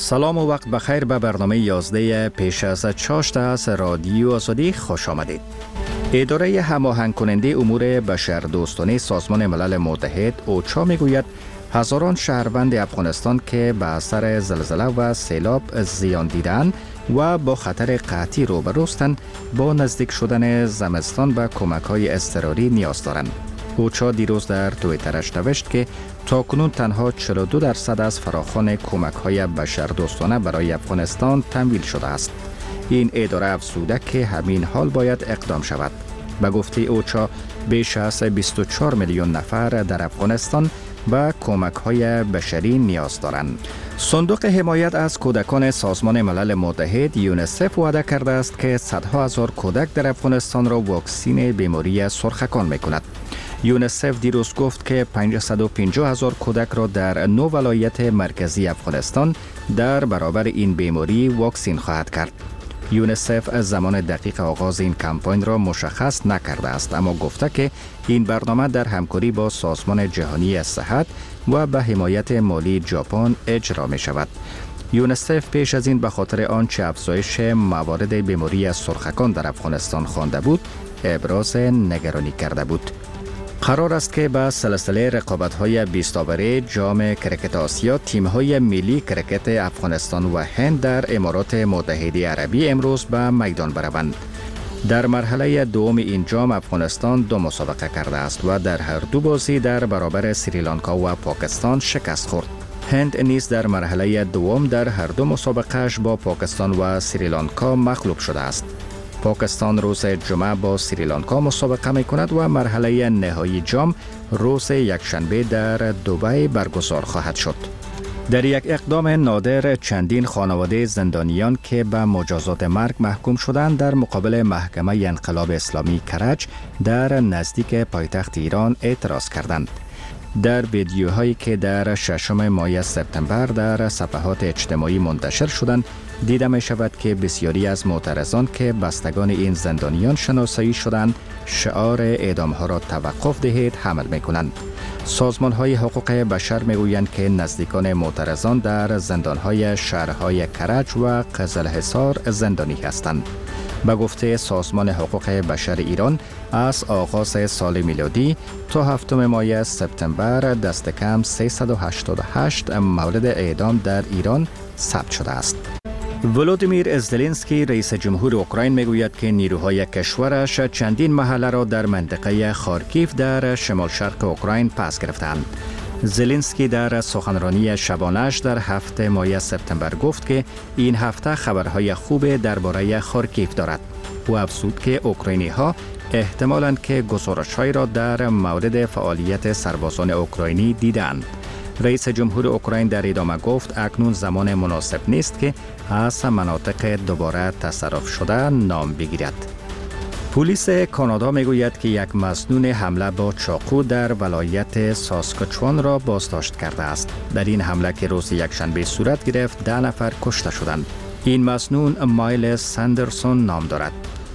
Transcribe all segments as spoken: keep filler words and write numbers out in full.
سلام و وقت بخیر به برنامه یازده پیش از چاشت از رادیو آزادی خوش آمدید. اداره هماهنگ کننده امور بشردوستانه سازمان ملل متحد اوچا میگوید هزاران شهروند افغانستان که به اثر زلزله و سیلاب زیان دیدن و با خطر قحطی روبروستند با نزدیک شدن زمستان به کمک‌های اضطراری نیاز دارند. اوچا دیروز در توییترش نوشت که تاکنون تنها چهل و دو درصد از فراخوان کمک‌های بشردوستانه برای افغانستان تمویل شده است. این اداره افزوده که همین حال باید اقدام شود. به گفته اوچا بیش از بیست و چهار میلیون نفر در افغانستان به کمک‌های بشری نیاز دارند. صندوق حمایت از کودکان سازمان ملل متحد یونیسف وعده کرده است که صدها هزار کودک در افغانستان را واکسین بیماری سرخکان می‌کند. یونیسف دیروز گفت که پانصد و پنجاه هزار کودک را در نو ولایت مرکزی افغانستان در برابر این بیماری واکسین خواهد کرد. یونیسف از زمان دقیق آغاز این کمپاین را مشخص نکرده است، اما گفته که این برنامه در همکاری با سازمان جهانی صحت و به حمایت مالی ژاپن اجرا می شود. یونیسف پیش از این به خاطر آنچه افزایش موارد بیماری سرخکان در افغانستان خوانده بود، ابراز نگرانی کرده بود. قرار است که به سلسله رقابت‌های بیست آوره جام کرکت آسیا تیم‌های ملی کرکت افغانستان و هند در امارات متحده عربی امروز به میدان بروند. در مرحله دوم این جام افغانستان دو مسابقه کرده است و در هر دو بازی در برابر سریلانکا و پاکستان شکست خورد. هند نیز در مرحله دوم در هر دو مسابقه‌اش با پاکستان و سریلانکا مغلوب شده است. پاکستان روز جمعه با سریلانکا مسابقه می کند و مرحله نهایی جام روز یکشنبه در دبی برگزار خواهد شد. در یک اقدام نادر چندین خانواده زندانیان که به مجازات مرگ محکوم شدند در مقابل محکمه انقلاب اسلامی کرج در نزدیک پایتخت ایران اعتراض کردند. در ویدیوهایی که در ششم ماه سپتامبر در صفحات اجتماعی منتشر شدند دیده می شود که بسیاری از معترضان که بستگان این زندانیان شناسایی شدند شعار اعدام ها را توقف دهید حمل می کنند. سازمان های حقوق بشر می گویند که نزدیکان معترضان در زندان های شهرهای کرج و قزلحصار زندانی هستند. به گفته سازمان حقوق بشر ایران از آغاز سال میلادی تا هفتم ماه سپتامبر دست کم سیصد و هشتاد و هشت مورد اعدام در ایران ثبت شده است. ولودیمیر زلنسکی رئیس جمهور اوکراین میگوید که نیروهای کشورش چندین محله را در منطقه خارکیف در شمال شرق اوکراین پس گرفتند. زلنسکی در سخنرانی شبانه‌اش در هفته ماه سپتامبر گفت که این هفته خبرهای خوب درباره خارکیف دارد. او افزود که اوکراینی ها احتمالاً که گزارش‌های را در مورد فعالیت سربازان اوکراینی دیدند. رئیس جمهور اوکراین در ادامه گفت اکنون زمان مناسب نیست که از مناطق دوباره تصرف شده نام بگیرد. پلیس کانادا میگوید که یک مسنون حمله با چاقو در ولایت ساسکاچوان را بازداشت کرده است. در این حمله که روز یکشنبه صورت گرفت ده نفر کشته شدند. این مسنون مایلز ساندرسون نام دارد.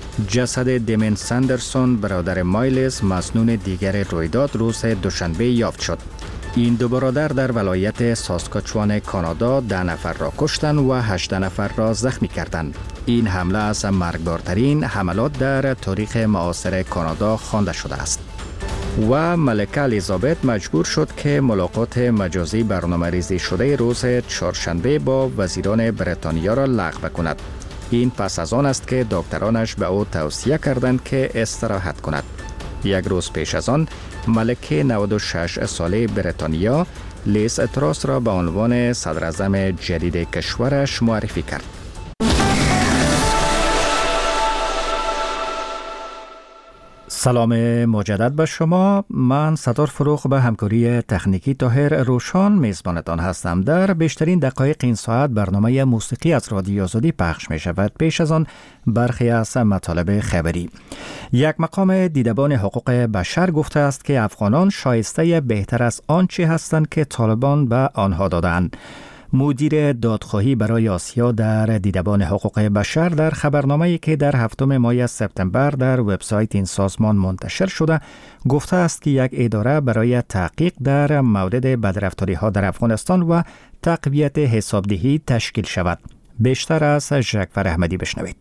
جسد دیمن ساندرسون برادر مایلز مسنون دیگر رویداد روز دوشنبه یافت شد. این دو برادر در ولایت ساسکاچوان کانادا ده نفر را کشتند و هجده نفر را زخمی کردند. این حمله از مرگبارترین حملات در تاریخ معاصر کانادا خوانده شده است. و ملکه الیزابت مجبور شد که ملاقات مجازی برنامه‌ریزی شده روز چهارشنبه با وزیران بریتانیا را لغو کند. این پس از آن است که دکترانش به او توصیه کردند که استراحت کند. یک روز پیش از آن ملکه نود و شش ساله بریتانیا لیز تراس را به عنوان صدراعظم جدید کشورش معرفی کرد. سلام مجدد به شما. من ستار فروغ به همکاری تکنیکی طاهر روشان میزبانتان هستم. در بیشترین دقایق این ساعت برنامه موسیقی از رادیو آزادی پخش می شود. پیش از آن برخی از مطالب خبری. یک مقام دیدبان حقوق بشر گفته است که افغانان شایسته بهتر از آنچه هستند که طالبان به آنها دادند. مدیر دادخواهی برای آسیا در دیدبان حقوق بشر در خبرنامه‌ای که در هفتم ماه سپتامبر در وبسایت این سازمان منتشر شده گفته است که یک اداره برای تحقیق در مورد بدرفتاری‌ها در افغانستان و تقویت حسابدهی تشکیل شود. بیشتر از جعفر احمدی بشنوید.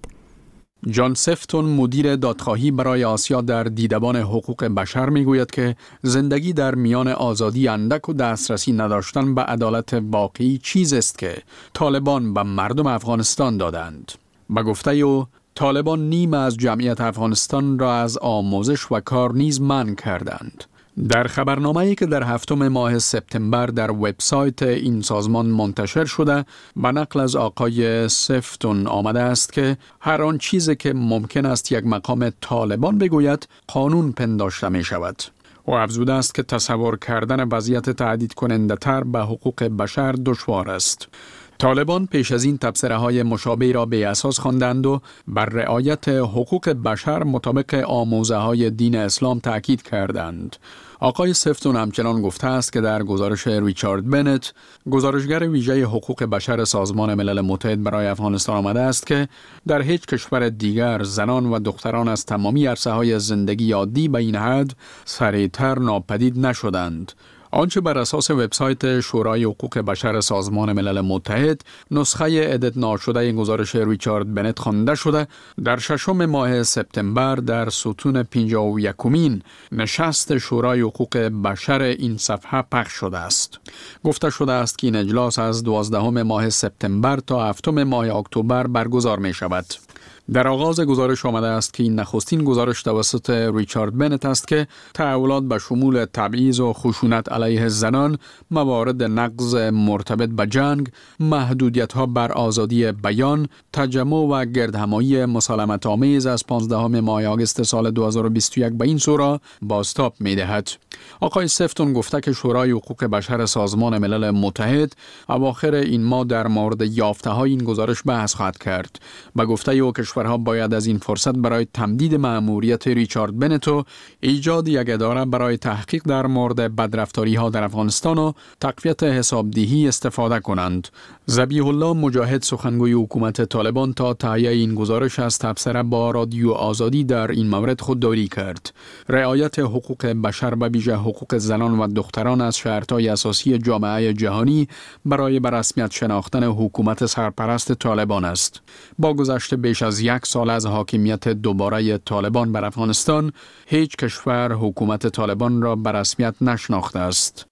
جان سفتون مدیر دادخواهی برای آسیا در دیدبان حقوق بشر میگوید که زندگی در میان آزادی اندک و دسترسی نداشتن به عدالت واقعی چیزی است که طالبان به مردم افغانستان دادند. به گفته او طالبان نیم از جمعیت افغانستان را از آموزش و کار نیز منع کردند. در خبرنامه‌ای که در هفتم ماه سپتامبر در وبسایت این سازمان منتشر شده به نقل از آقای سفتون آمده است که هر آن چیزی که ممکن است یک مقام طالبان بگوید قانون پنداشته می شود. و افزوده است که تصور کردن وضعیت تهدید کننده تر به حقوق بشر دشوار است. طالبان پیش از این تبصره های مشابه را به اساس خواندند و بر رعایت حقوق بشر مطابق آموزه های دین اسلام تاکید کردند. آقای سفتون همچنان گفته است که در گزارش ریچارد بنت، گزارشگر ویژه حقوق بشر سازمان ملل متحد برای افغانستان آمده است که در هیچ کشور دیگر زنان و دختران از تمامی عرصه های زندگی عادی به این حد سریعتر ناپدید نشدند. آنچه بر اساس وبسایت شورای حقوق بشر سازمان ملل متحد نسخه ادیت ناشده گزارش ریچارد بنت خوانده شده، در ششم ماه سپتامبر در ستون پنجاه و یکمین نشست شورای حقوق بشر این صفحه پخش شده است. گفته شده است که این اجلاس از دوازدهم ماه سپتامبر تا هفتم ماه اکتبر برگزار می شود. در آغاز گزارش آمده است که این نخستین گزارش توسط ریچارد بنت است که تحولات به شمول تبعیض و خشونت علیه زنان، موارد نقض مرتبط به جنگ، محدودیت‌ها بر آزادی بیان، تجمع و گردهمایی مسالمت آمیز از پانزدهم ماه آگوست سال دو هزار و بیست و یک به این سو را بازتاب می‌دهد. آقای سفتون گفته که شورای حقوق بشر سازمان ملل متحد اواخر این ماه در مورد یافته‌های این گزارش بحث خواهد کرد. به گفته او کشورها باید از این فرصت برای تمدید مأموریت ریچارد بنت و ایجاد یک اداره برای تحقیق در مورد بدرفتاری‌ها در افغانستان و تقویت حسابدهی استفاده کنند. ذبیح الله مجاهد سخنگوی حکومت طالبان تا تهیه این گزارش از تبصره با رادیو آزادی در این مورد خودداری کرد. رعایت حقوق بشر و ویژه حقوق زنان و دختران از شرط‌های اساسی جامعه جهانی برای به رسمیت شناختن حکومت سرپرست طالبان است. با گذشت بیش از یک سال از حاکمیت دوباره طالبان بر افغانستان، هیچ کشور حکومت طالبان را به رسمیت نشناخته است.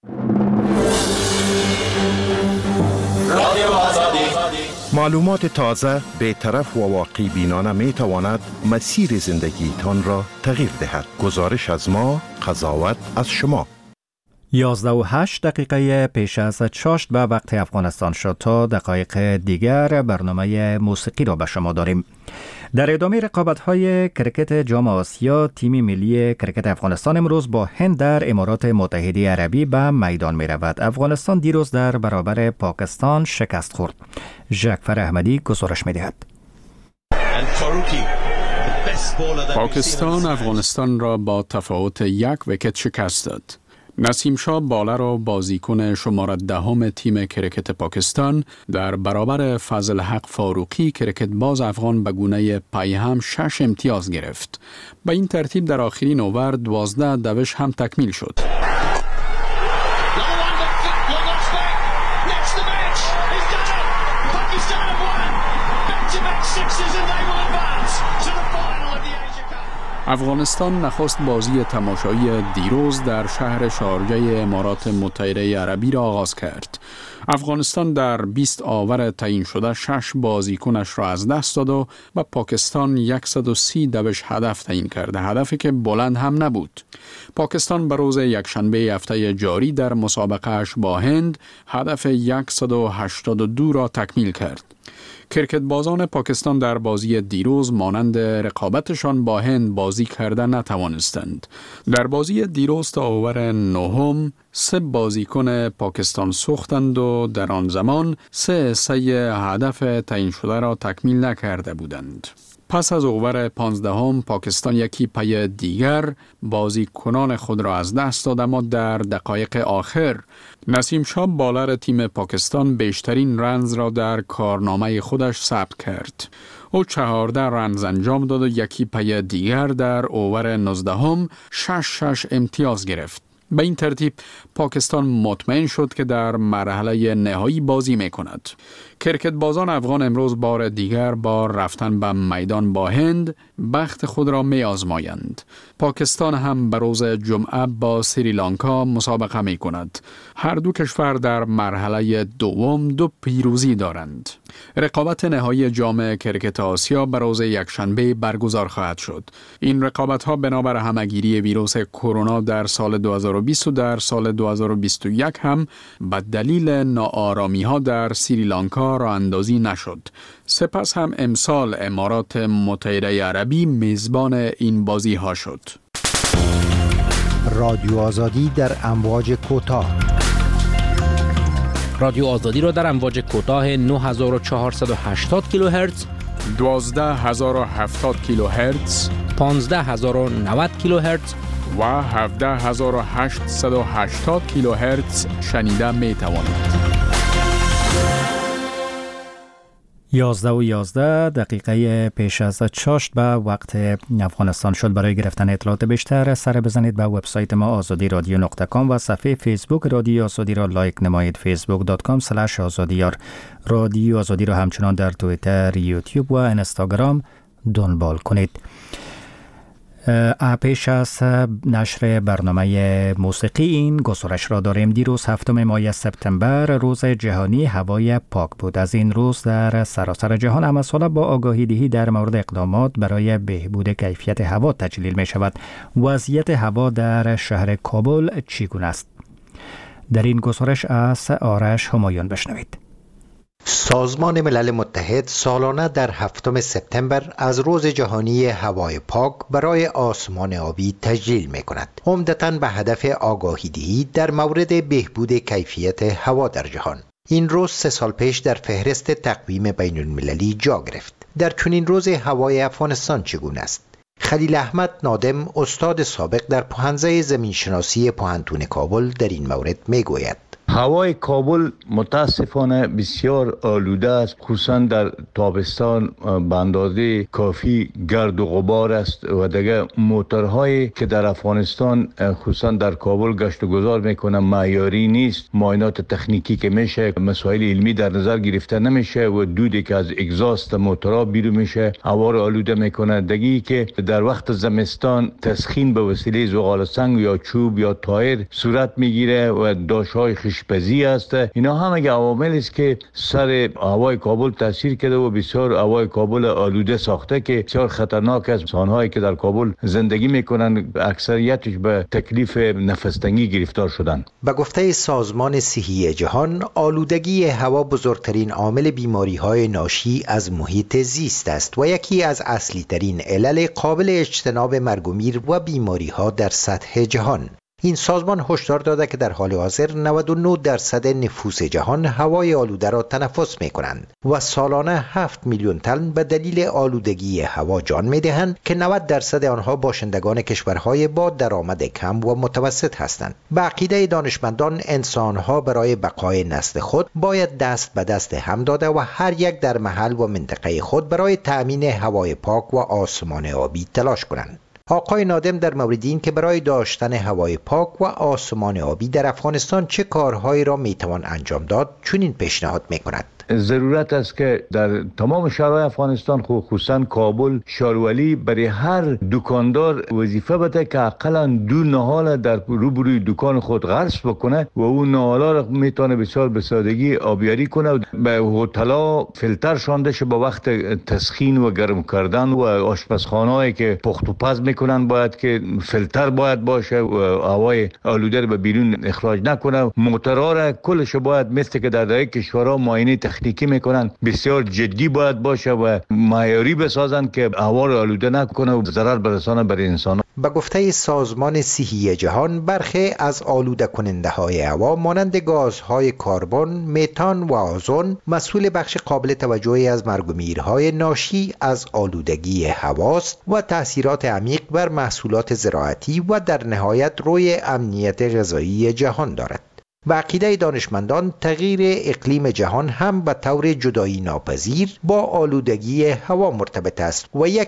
معلومات تازه، بی‌طرف و واقع بینانه می تواند مسیر زندگیتان را تغییر دهد. گزارش از ما، قضاوت از شما. یازده و هشت دقیقه پیش از چاشت به وقت افغانستان شد. تا دقایق دیگر برنامه موسیقی را به شما داریم. در ادامه رقابت‌های کرکت جام آسیا، تیم ملی کرکت افغانستان امروز با هند در امارات متحده عربی به میدان می رود. افغانستان دیروز در برابر پاکستان شکست خورد. جعفر احمدی گزارش می دهد. پاکستان افغانستان را با تفاوت یک ویکت شکست داد. نسیم شاه بالر و بازیکن شماره دهم تیم کرکت پاکستان در برابر فضل حق فاروقی کرکت باز افغان به گونه پیهم شش امتیاز گرفت. به این ترتیب در آخرین اوور دوازده دوش هم تکمیل شد. افغانستان نخست بازی تماشایی دیروز در شهر شارجه امارات متحده عربی را آغاز کرد. افغانستان در بیست آور تعیین شده شش بازیکنش را از دست داد و به پاکستان صد و سی دوش هدف تعیین کرده، هدفی که بلند هم نبود. پاکستان به روز یکشنبه هفته جاری در مسابقهش با هند هدف صد و هشتاد و دو را تکمیل کرد. کرکت بازان پاکستان در بازی دیروز مانند رقابتشان با هند بازی کرده نتوانستند. در بازی دیروز تا اوور نهم سه بازیکن پاکستان سوختند و در آن زمان سه سه هدف تعیین شده را تکمیل نکرده بودند. پس از اوور پانزدهم پاکستان یکی پی دیگر بازیکنان خود را از دست داد، اما در دقایق آخر نسیم شاه بالر تیم پاکستان بیشترین رنز را در کارنامه خودش ثبت کرد. او چهارده رنز انجام داد و یکی پی دیگر در اوور نوزدهم شش شش امتیاز گرفت. به این ترتیب پاکستان مطمئن شد که در مرحله نهایی بازی می کند. کرکت بازان افغان امروز بار دیگر با رفتن به میدان با هند بخت خود را می آزمایند. پاکستان هم به روز جمعه با سریلانکا مسابقه می کند. هر دو کشور در مرحله دوم دو پیروزی دارند. رقابت نهایی جام کرکت آسیا به روز یکشنبه برگزار خواهد شد. این رقابت ها بنابر همگیری ویروس کرونا در سال دو هزار و بیست و در سال دو هزار و بیست و یک هم به دلیل ناآرامی ها در سریلانکا راه اندازی نشد. سپس هم امسال امارات متحده عربی میزبان این بازی ها شد. رادیو آزادی در امواج کوتاه. رادیو آزادی را در امواج کوتاه نه هزار و چهارصد و هشتاد کیلوهرتز، دوازده هزار و هفتاد کیلوهرتز، پانزده هزار و نود کیلوهرتز و هفده هزار و هشتصد و هشتاد کیلوهرتز شنیده می توانید. یازده و یازده دقیقه پیش از چاشت به وقت افغانستان شد. برای گرفتن اطلاعات بیشتر سر بزنید به وبسایت ما آزادی رادیو نقطه کام و صفحه فیسبوک رادیو آزادی را لایک نمایید. فیسبوک دات کام اسلش آزادیار. رادیو آزادی را همچنان در توییتر، یوتیوب و اینستاگرام دنبال کنید. پیش از نشر برنامه موسیقی این گزارش را داریم. دیروز هفتم ماه سپتامبر روز جهانی هوای پاک بود. از این روز در سراسر جهان همه ساله با آگاهی دهی در مورد اقدامات برای بهبود کیفیت هوا تجلیل می شود. وضعیت هوا در شهر کابل چگونه است؟ در این گزارش از آرش همایون بشنوید. سازمان ملل متحد سالانه در هفتم سپتامبر از روز جهانی هوای پاک برای آسمان آبی تجلیل می کند، عمدتاً به هدف آگاهی دهی در مورد بهبود کیفیت هوا در جهان. این روز سه سال پیش در فهرست تقویم بین المللی جا گرفت. در چنین روز هوای افغانستان چگونه است؟ خلیل احمد نادم، استاد سابق در پوهنځی زمینشناسی پوهنتون کابل، در این مورد می گوید: هوای کابل متاسفانه بسیار آلوده است، خصوصا در تابستان به اندازه کافی گرد و غبار است و دیگه موتورهایی که در افغانستان خصوصا در کابل گشت و گذار میکنن معیاری نیست. معاینات تکنیکی که میشه، مسائل علمی در نظر گرفته نمیشه و دودی که از اگزاست موتورها بیرون میشه هوا را آلوده میکنه. دیگه که در وقت زمستان تسخین به وسیله زغال سنگ یا چوب یا تایر صورت میگیره و داشهای خشپزی است. اینا همه عوامل است که سر هوای کابل تاثیر کرده و بسیار هوای کابل آلوده ساخته که بسیار خطرناک است. انسان‌هایی که در کابل زندگی میکنن اکثریتش به تکلیف نفس تنگی گرفتار شدن. به گفته سازمان صحی جهان، آلودگی هوا بزرگترین عامل بیماری‌های ناشی از محیط زیست است و یکی از اصلی ترین علل قابل اجتناب مرگ و میر و بیماری‌ها در سطح جهان. این سازمان هشدار داده که در حال حاضر نود و نه درصد نفوس جهان هوای آلوده را تنفس می کنند و سالانه هفت میلیون تن به دلیل آلودگی هوا جان می دهند که نود درصد آنها باشندگان کشورهای با درآمد کم و متوسط هستند. به عقیده دانشمندان، انسانها برای بقای نسل خود باید دست به دست هم داده و هر یک در محل و منطقه خود برای تأمین هوای پاک و آسمان آبی تلاش کنند. آقای نادم در مورد این که برای داشتن هوای پاک و آسمان آبی در افغانستان چه کارهایی را میتوان انجام داد چنین پیشنهاد میکند: ضرورت است که در تمام شهرهای افغانستان، خصوصا کابل، شارولی، برای هر دکاندار وظیفه بده که حداقل دو نهال در روبروی دکان خود غرس بکنه و اون نهالا را میتونه بسیار به سادگی آبیاری کنه و به هتل‌ها فیلتر شانده شه با وقت تسخین و گرم کردن و آشپزخانه‌ای که پخت و پز میکنن باید که فیلتر باید باشه و هوای آلوده رو به بیرون اخراج نکنه. موتورها را کلش باید مثل که در دیگر کشورها معاینه تکنیکی میکنن بسیار جدی باید باشه و معیاری بسازن که هوا را آلوده نکنه و ضرر برسانه بر انسان. به گفته سازمان صحی جهان، برخی از آلوده کننده های هوا مانند گازهای کربن، متان و آزون مسئول بخش قابل توجهی از مرگ و میرهای ناشی از آلودگی هواست و تأثیرات عمیق بر محصولات زراعتی و در نهایت روی امنیت غذایی جهان دارد. و عقیده دانشمندان تغییر اقلیم جهان هم به طور جدایی ناپذیر با آلودگی هوا مرتبط است و یک